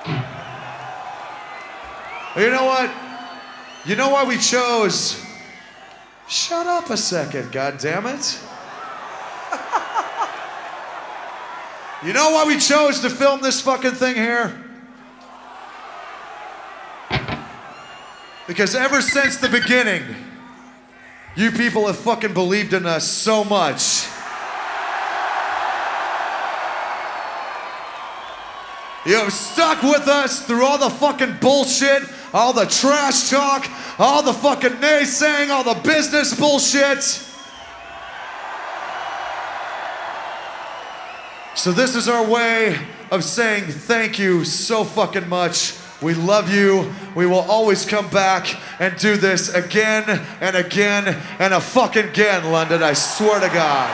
You know what? You know why we chose? Shut up a second, goddammit. You know why we chose to film this fucking thing here? Because ever since the beginning, you people have fucking believed in us so much. You have stuck with us through all the fucking bullshit, all the trash talk, all the fucking naysaying, all the business bullshit. So this is our way of saying thank you so fucking much. We love you. We will always come back and do this again and again and a fucking again, London, I swear to God.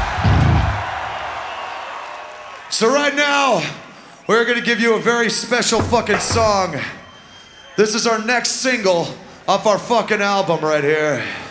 So right now, we're gonna give you a very special fucking song. This is our next single off our fucking album right here.